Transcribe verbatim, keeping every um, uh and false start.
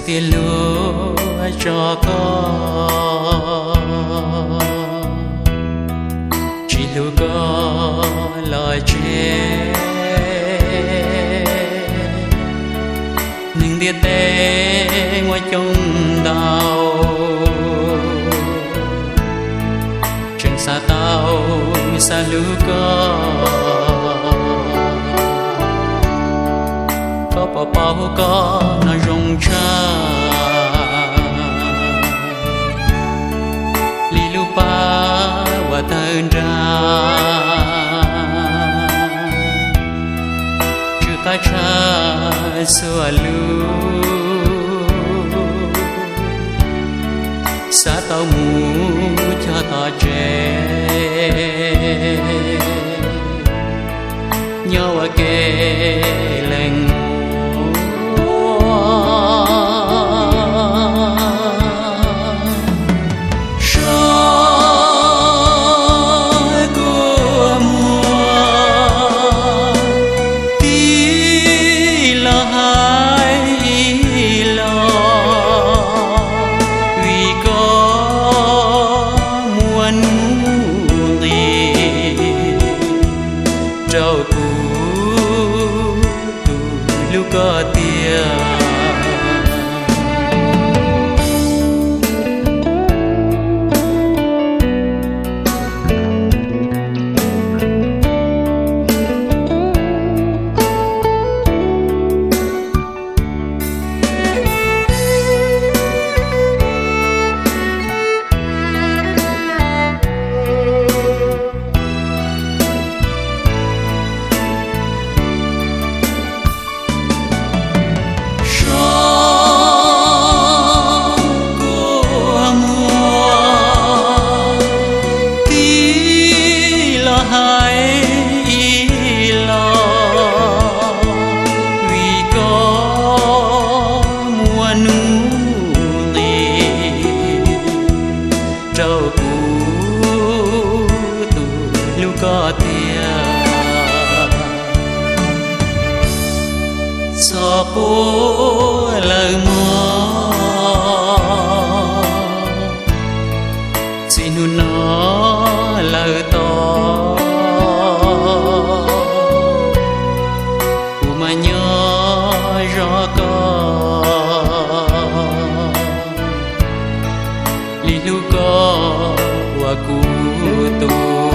tiền lúa cho con chỉ lúa có lời chê nhưng địa tê ngoài trong đau chẳng xa tao xa lúa có có bỏ bao có nó rong cha li lu pa và thân ra chữ ta cha xưa lu xa tao mù cho ta trẻ nhau ở kề lành trâu cũ tu lưu có tiền trâu cũ tu lưu có tiền so bố lời mò xin nu nó lời to của mà nhớ rõ có li lu có wa ku tu